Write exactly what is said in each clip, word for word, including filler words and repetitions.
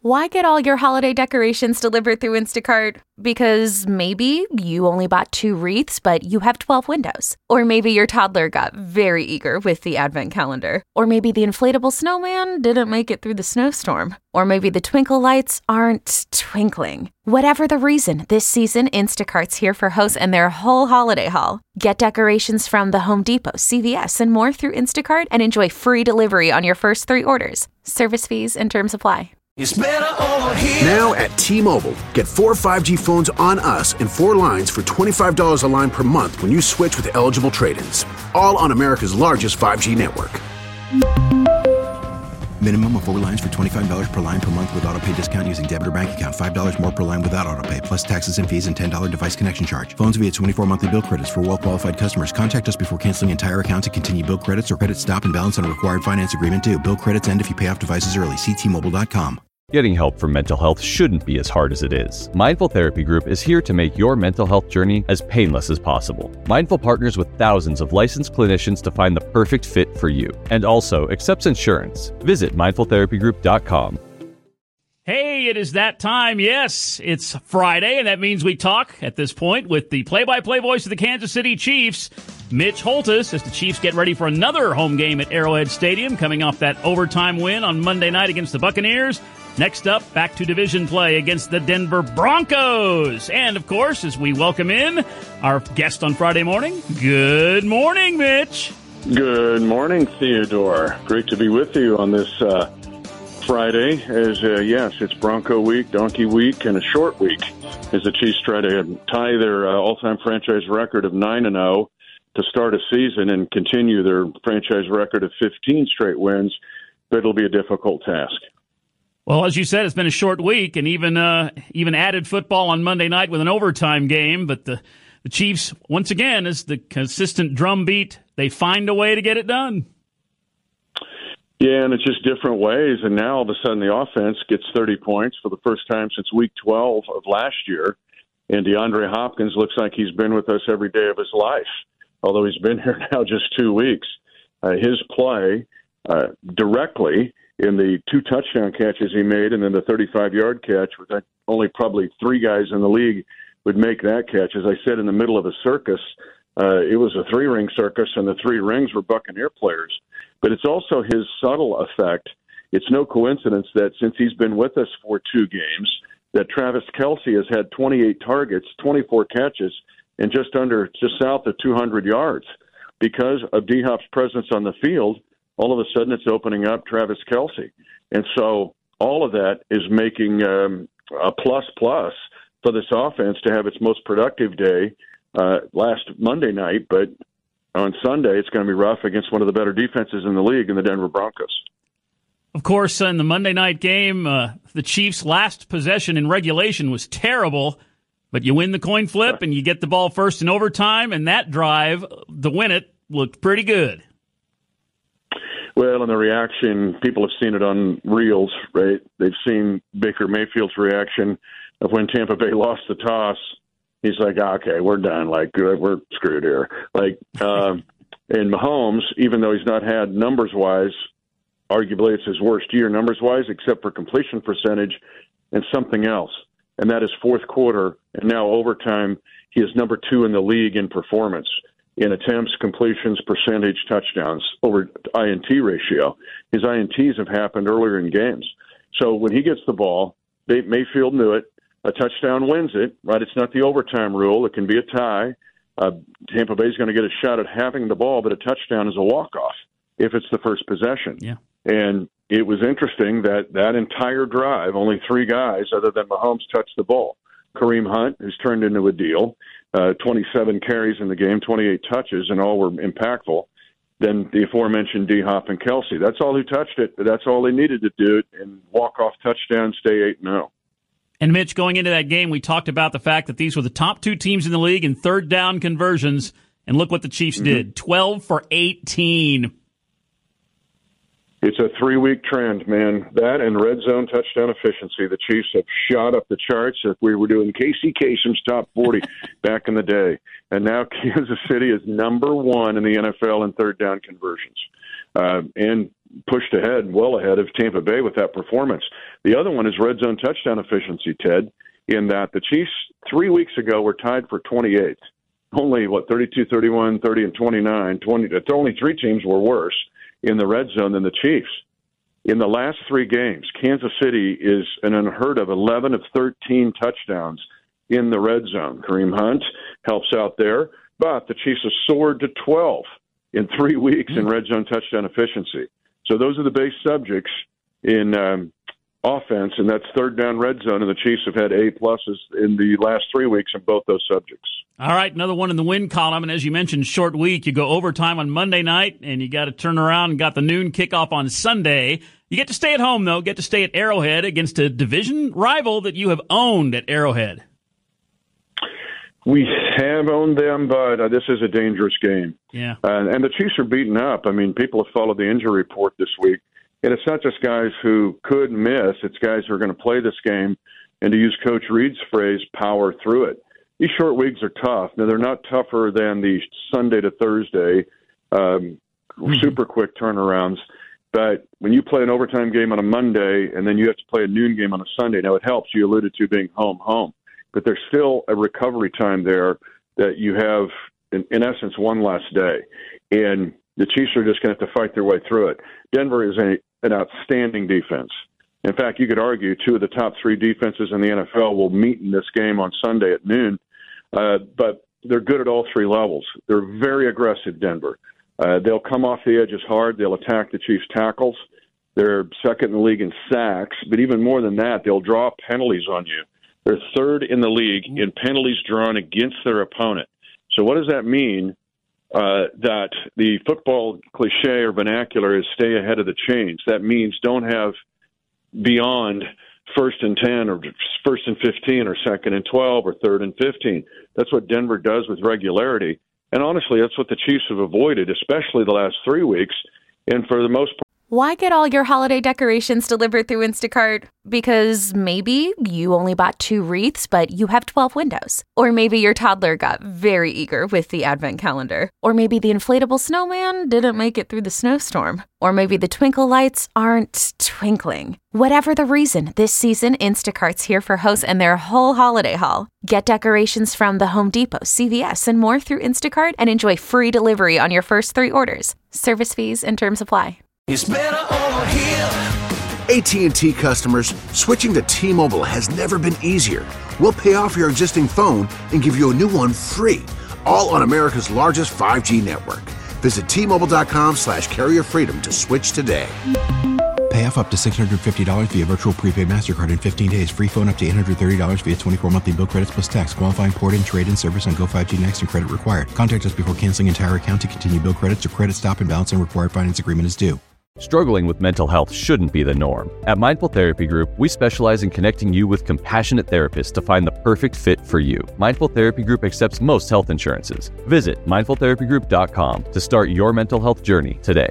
Why get all your holiday decorations delivered through Instacart? Because maybe you only bought two wreaths, but you have twelve windows. Or maybe your toddler got very eager with the advent calendar. Or maybe the inflatable snowman didn't make it through the snowstorm. Or maybe the twinkle lights aren't twinkling. Whatever the reason, this season, Instacart's here for hosts and their whole holiday haul. Get decorations from the Home Depot, C V S, and more through Instacart and enjoy free delivery on your first three orders. Service fees and terms apply. It's better over here. Now at T-Mobile, get four five G phones on us and four lines for twenty-five dollars a line per month when you switch with eligible trade-ins. All on America's largest five G network. Minimum of four lines for twenty-five dollars per line per month with autopay discount using debit or bank account. five dollars more per line without autopay, plus taxes and fees and ten dollars device connection charge. Phones via twenty-four monthly bill credits for well-qualified customers. Contact us before canceling entire account to continue bill credits or credit stop and balance on a required finance agreement due. Bill credits end if you pay off devices early. See T Mobile dot com. Getting help for mental health shouldn't be as hard as it is. Mindful Therapy Group is here to make your mental health journey as painless as possible. Mindful partners with thousands of licensed clinicians to find the perfect fit for you, and also accepts insurance. Visit mindful therapy group dot com. Hey, it is that time. Yes, it's Friday, and that means we talk at this point with the play-by-play voice of the Kansas City Chiefs, Mitch Holthus, as the Chiefs get ready for another home game at Arrowhead Stadium, coming off that overtime win on Monday night against the Buccaneers. Next up, back to division play against the Denver Broncos. And, of course, as we welcome in our guest on Friday morning, good morning, Mitch. Good morning, Theodore. Great to be with you on this uh, Friday. As uh, yes, it's Bronco week, Donkey week, and a short week as the Chiefs try to tie their uh, all-time franchise record of nine and oh to start a season and continue their franchise record of fifteen straight wins. But it'll be a difficult task. Well, as you said, it's been a short week, and even uh, even added football on Monday night with an overtime game. But the, the Chiefs, once again, is the consistent drumbeat. They find a way to get it done. Yeah, and it's just different ways. And now all of a sudden the offense gets thirty points for the first time since week twelve of last year. And DeAndre Hopkins looks like he's been with us every day of his life, although he's been here now just two weeks. Uh, his play uh, directly in the two touchdown catches he made and then the thirty-five-yard catch, with only probably three guys in the league would make that catch. As I said, in the middle of a circus, uh, it was a three-ring circus, and the three rings were Buccaneer players. But it's also his subtle effect. It's no coincidence that since he's been with us for two games, that Travis Kelce has had twenty-eight targets, twenty-four catches, and just under, just south of two hundred yards. Because of D-Hop's presence on the field, all of a sudden it's opening up Travis Kelce. And so all of that is making um, a plus-plus for this offense to have its most productive day uh, last Monday night. But on Sunday, it's going to be rough against one of the better defenses in the league in the Denver Broncos. Of course, in the Monday night game, uh, the Chiefs' last possession in regulation was terrible, but you win the coin flip and you get the ball first in overtime, and that drive to win it looked pretty good. Well, and the reaction, people have seen it on reels, right? They've seen Baker Mayfield's reaction of when Tampa Bay lost the toss. He's like, okay, we're done. Like, we're screwed here. Like, um, and Mahomes, even though he's not had numbers-wise, arguably it's his worst year numbers-wise, except for completion percentage and something else. And that is fourth quarter, and now overtime, he is number two in the league in performance, in attempts, completions, percentage, touchdowns, over I N T ratio. His I N Ts have happened earlier in games. So when he gets the ball, Mayfield knew it. A touchdown wins it, right? It's not the overtime rule. It can be a tie. Uh, Tampa Bay is going to get a shot at having the ball, but a touchdown is a walk-off if it's the first possession. Yeah. And it was interesting that that entire drive, only three guys other than Mahomes touched the ball. Kareem Hunt, who's turned into a deal, uh, twenty-seven carries in the game, twenty-eight touches, and all were impactful. Then the aforementioned D-Hop and Kelce. That's all who touched it. That's all they needed to do, and walk-off touchdown, stay eight and oh. And, Mitch, going into that game, we talked about the fact that these were the top two teams in the league in third down conversions, and look what the Chiefs mm-hmm. did, twelve for eighteen. It's a three-week trend, man. That and red zone touchdown efficiency. The Chiefs have shot up the charts. If we were doing Casey Kasem's top forty back in the day. And now Kansas City is number one in the N F L in third down conversions. Uh, and pushed ahead, well ahead of Tampa Bay with that performance. The other one is red zone touchdown efficiency, Ted, in that the Chiefs three weeks ago were tied for twenty-eighth. Only, what, thirty-two, thirty-one, thirty, and twenty-nine. twenty, only three teams were worse in the red zone than the Chiefs. In the last three games, Kansas City is an unheard of eleven of thirteen touchdowns in the red zone. Kareem Hunt helps out there, but the Chiefs have soared to twelve in three weeks in red zone touchdown efficiency. So those are the base subjects in um, offense, and that's third down red zone, and the Chiefs have had A pluses in the last three weeks in both those subjects. All right, another one in the win column, and as you mentioned, short week. You go overtime on Monday night, and you got to turn around and got the noon kickoff on Sunday. You get to stay at home, though, get to stay at Arrowhead against a division rival that you have owned at Arrowhead. We have owned them, but uh, this is a dangerous game. Yeah. Uh, and the Chiefs are beaten up. I mean, people have followed the injury report this week. And it's not just guys who could miss. It's guys who are going to play this game and, to use Coach Reed's phrase, power through it. These short weeks are tough. Now, they're not tougher than the Sunday to Thursday um, mm-hmm. super quick turnarounds. But when you play an overtime game on a Monday and then you have to play a noon game on a Sunday, now it helps. You alluded to being home, home. But there's still a recovery time there that you have, in, in essence, one last day. And the Chiefs are just going to have to fight their way through it. Denver is a, an outstanding defense. In fact, you could argue two of the top three defenses in the N F L will meet in this game on Sunday at noon. Uh, but they're good at all three levels. They're very aggressive, Denver. Uh, they'll come off the edges hard. They'll attack the Chiefs' tackles. They're second in the league in sacks. But even more than that, they'll draw penalties on you. They're third in the league in penalties drawn against their opponent. So what does that mean? Uh, that the football cliche or vernacular is stay ahead of the chains. That means don't have beyond first and ten or first and fifteen or second and twelve or third and fifteen. That's what Denver does with regularity. And honestly, that's what the Chiefs have avoided, especially the last three weeks. And for the most part, why get all your holiday decorations delivered through Instacart? Because maybe you only bought two wreaths, but you have twelve windows. Or maybe your toddler got very eager with the advent calendar. Or maybe the inflatable snowman didn't make it through the snowstorm. Or maybe the twinkle lights aren't twinkling. Whatever the reason, this season, Instacart's here for hosts and their whole holiday haul. Get decorations from the Home Depot, C V S, and more through Instacart and enjoy free delivery on your first three orders. Service fees and terms apply. It's better over here. A T and T customers, switching to T-Mobile has never been easier. We'll pay off your existing phone and give you a new one free, all on America's largest five G network. Visit T-Mobile.com slash carrier freedom to switch today. Pay off up to six hundred fifty dollars via virtual prepaid MasterCard in fifteen days. Free phone up to eight hundred thirty dollars via twenty-four monthly bill credits plus tax. Qualifying port and trade-in service on Go five G Next and credit required. Contact us before canceling entire account to continue bill credits or credit stop and balance and required finance agreement is due. Struggling with mental health shouldn't be the norm. At Mindful Therapy Group, we specialize in connecting you with compassionate therapists to find the perfect fit for you. Mindful Therapy Group accepts most health insurances. Visit mindful therapy group dot com to start your mental health journey today.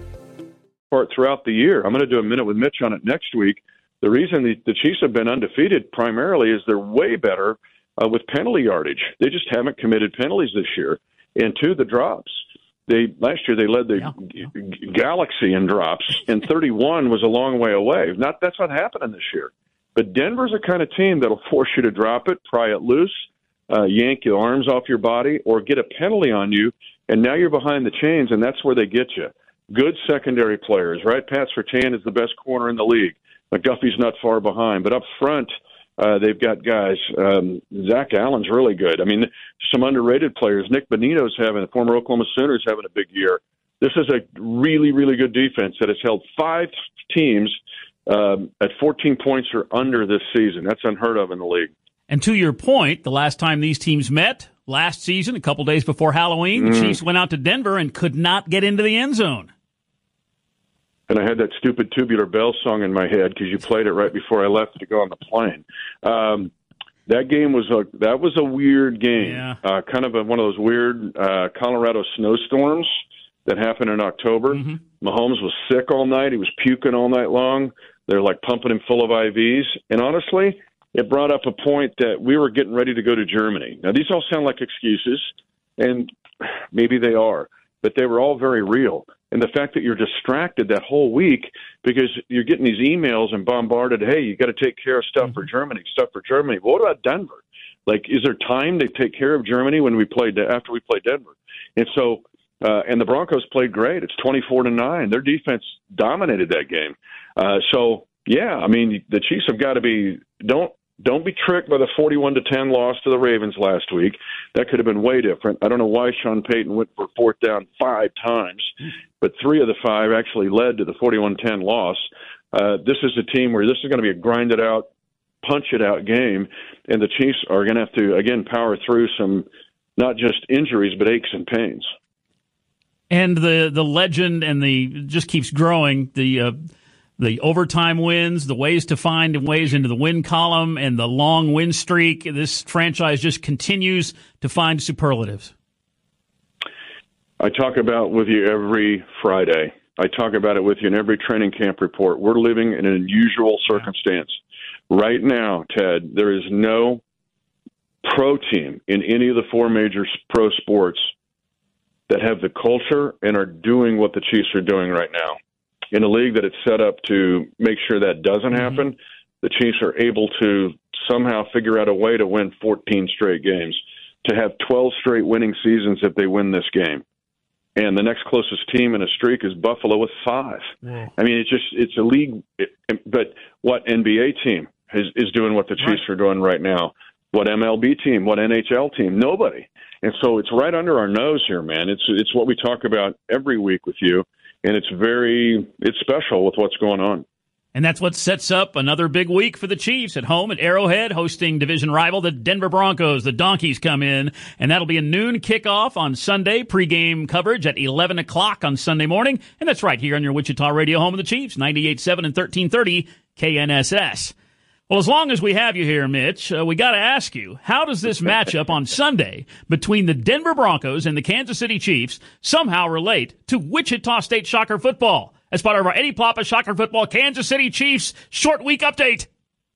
Throughout the year, I'm going to do a minute with Mitch on it next week. The reason the, the Chiefs have been undefeated primarily is they're way better uh, with penalty yardage. They just haven't committed penalties this year. And two, the drops. They last year they led the yeah. g- galaxy in drops, and thirty-one was a long way away. Not that's not happening this year. But Denver's the kind of team that'll force you to drop it, pry it loose, uh, yank your arms off your body, or get a penalty on you, and now you're behind the chains, and that's where they get you. Good secondary players, right? Pat Surtain is the best corner in the league. McGuffey's not far behind, but up front. Uh, they've got guys. Um, Zach Allen's really good. I mean, some underrated players. Nick Bonito's having, the former Oklahoma Sooners, having a big year. This is a really, really good defense that has held five teams um, at fourteen points or under this season. That's unheard of in the league. And to your point, the last time these teams met, last season, a couple days before Halloween, mm. the Chiefs went out to Denver and could not get into the end zone. And I had that stupid Tubular Bells song in my head because you played it right before I left to go on the plane. Um, that game was a that was a weird game, yeah. uh, kind of a, one of those weird uh, Colorado snowstorms that happened in October. Mm-hmm. Mahomes was sick all night; he was puking all night long. They're like pumping him full of I Vs, and honestly, it brought up a point that we were getting ready to go to Germany. Now, these all sound like excuses, and maybe they are. but they were all very real. And the fact that you're distracted that whole week because you're getting these emails and bombarded, hey, you got to take care of stuff for Germany, stuff for Germany. What about Denver? Like, is there time to take care of Germany when we played after we played Denver? And so, uh, and the Broncos played great. It's twenty-four to nine. Their defense dominated that game. Uh, so, yeah, I mean, the Chiefs have got to be don't. Don't be tricked by the forty-one to ten loss to the Ravens last week. That could have been way different. I don't know why Sean Payton went for fourth down five times, but three of the five actually led to the forty-one ten loss. Uh, this is a team where this is going to be a grind-it-out, punch-it-out game, and the Chiefs are going to have to, again, power through some not just injuries but aches and pains. And the, the legend and the just keeps growing, the uh, – the overtime wins, the ways to find ways into the win column, and the long win streak. This franchise just continues to find superlatives. I talk about with you every Friday. I talk about it with you in every training camp report. We're living in an unusual circumstance. Yeah. Right now, Ted, there is no pro team in any of the four major pro sports that have the culture and are doing what the Chiefs are doing right now. In a league that it's set up to make sure that doesn't happen, mm-hmm. the Chiefs are able to somehow figure out a way to win fourteen straight games, to have twelve straight winning seasons if they win this game. And the next closest team in a streak is Buffalo with five. Yeah. I mean, it's just it's a league. It, but what N B A team is, is doing what the Chiefs right. are doing right now? What M L B team? What N H L team? Nobody. And so it's right under our nose here, man. It's it's what we talk about every week with you. And it's very, it's special with what's going on. And that's what sets up another big week for the Chiefs at home at Arrowhead, hosting division rival, the Denver Broncos. The Donkeys come in, and that'll be a noon kickoff on Sunday. Pregame coverage at eleven o'clock on Sunday morning. And that's right here on your Wichita radio home of the Chiefs, ninety-eight point seven and thirteen thirty K N S S. Well, as long as we have you here, Mitch, uh, we got to ask you, how does this matchup on Sunday between the Denver Broncos and the Kansas City Chiefs somehow relate to Wichita State Shocker football? As part of our Eddie Ploppa Shocker football Kansas City Chiefs short week update.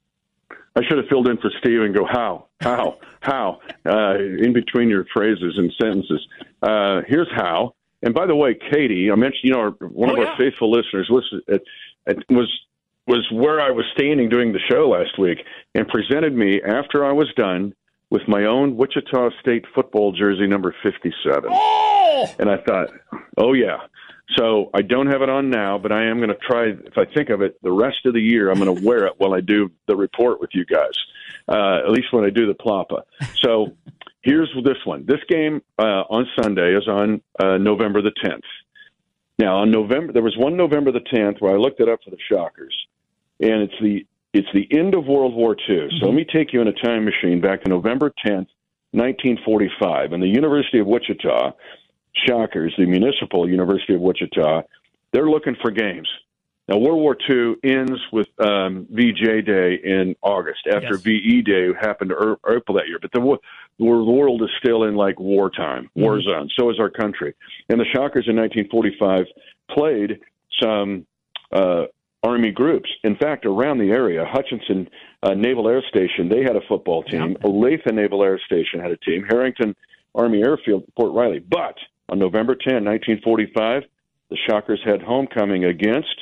I should have filled in for Steve and go, how, how, how, uh, in between your phrases and sentences. Uh, here's how. And by the way, Katie, I mentioned, you know, our, one oh, of yeah. our faithful listeners listened, it, it was was where I was standing doing the show last week and presented me after I was done with my own Wichita State football jersey number fifty-seven. Oh! And I thought, oh, yeah. So I don't have it on now, but I am going to try, if I think of it, the rest of the year I'm going to wear it while I do the report with you guys, uh, at least when I do the Ploppa. So here's this one. This game uh, on Sunday is on uh, November the tenth. Now, on November, there was one November the tenth where I looked it up for the Shockers, and it's the it's the end of World War Two. Mm-hmm. So let me take you in a time machine back to November tenth, nineteen forty-five, and the University of Wichita Shockers, the Municipal University of Wichita, they're looking for games. Now, World War Two ends with um, V J Day in August, after yes. V E Day happened to April that year. But the, the world is still in, like, wartime, mm-hmm. war zone. So is our country. And the Shockers in nineteen forty-five played some uh, Army groups. In fact, around the area, Hutchinson uh, Naval Air Station, they had a football team. Yeah. Olathe Naval Air Station had a team. Harrington Army Airfield, Port Riley. But on November tenth, nineteen forty-five, the Shockers had homecoming against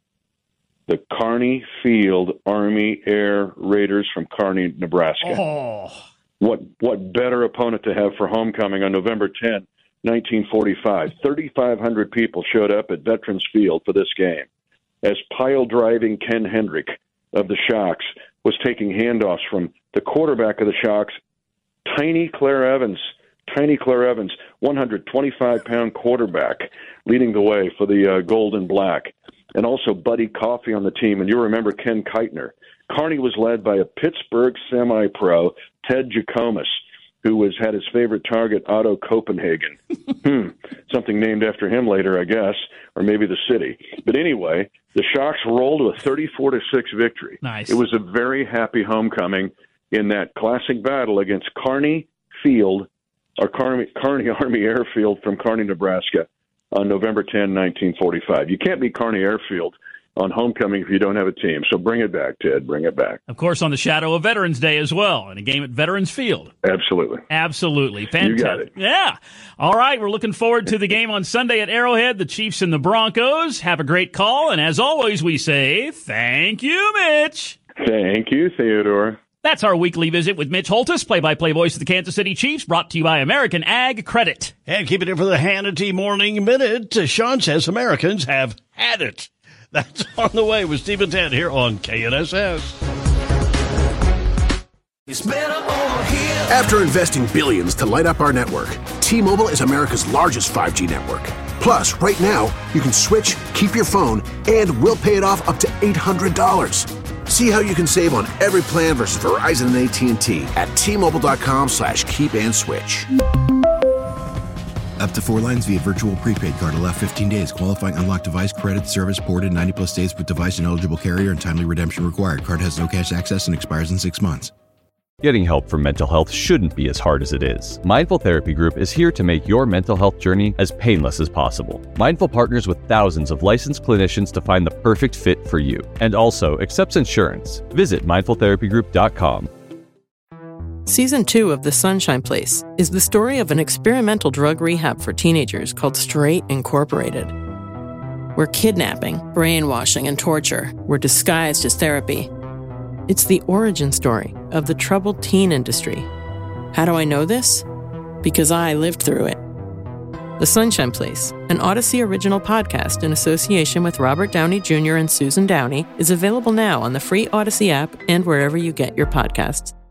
the Kearney Field Army Air Raiders from Kearney, Nebraska. Oh. What what better opponent to have for homecoming on November tenth, nineteen forty-five? thirty-five hundred people showed up at Veterans Field for this game as pile-driving Ken Hendrick of the Shocks was taking handoffs from the quarterback of the Shocks, tiny Claire Evans. Tiny Claire Evans, one hundred twenty-five pound quarterback, leading the way for the uh, Gold and Black. And also Buddy Coffey on the team. And you remember Ken Keitner. Kearney was led by a Pittsburgh semi-pro, Ted Jackomas, who was had his favorite target, Otto Copenhagen. hmm, something named after him later, I guess, or maybe the city. But anyway, the Shocks rolled to a thirty-four to six victory. Nice. It was a very happy homecoming in that classic battle against Kearney Field, or Kearney, Kearney Army Airfield from Kearney, Nebraska, on November tenth, nineteen forty-five. You can't beat Kearney Airfield on homecoming if you don't have a team. So bring it back, Ted. Bring it back. Of course, on the shadow of Veterans Day as well, and a game at Veterans Field. Absolutely. Absolutely. Fantastic. You got it. Yeah. All right, we're looking forward to the game on Sunday at Arrowhead, the Chiefs and the Broncos. Have a great call, and as always, we say thank you, Mitch. Thank you, Theodore. That's our weekly visit with Mitch Holthus, play-by-play voice of the Kansas City Chiefs, brought to you by American Ag Credit. And keeping it for the Hannity Morning Minute, Sean says Americans have had it. That's on the way with Steve and Ted here on K N S S. It's better over here. After investing billions to light up our network, T-Mobile is America's largest five G network. Plus, right now, you can switch, keep your phone, and we'll pay it off up to eight hundred dollars. See how you can save on every plan versus Verizon and A T and T at T-Mobile.com slash keep and switch. Up to four lines via virtual prepaid card. Allow fifteen days. Qualifying unlocked device credit service ported ninety plus days with device and eligible carrier and timely redemption required. Card has no cash access and expires in six months. Getting help for mental health shouldn't be as hard as it is. Mindful Therapy Group is here to make your mental health journey as painless as possible. Mindful partners with thousands of licensed clinicians to find the perfect fit for you, and also accepts insurance. Visit mindful therapy group dot com. Season two of The Sunshine Place is the story of an experimental drug rehab for teenagers called Straight Incorporated, where kidnapping, brainwashing, and torture were disguised as therapy. It's the origin story of the troubled teen industry. How do I know this? Because I lived through it. The Sunshine Place, an Odyssey original podcast in association with Robert Downey Junior and Susan Downey, is available now on the free Odyssey app and wherever you get your podcasts.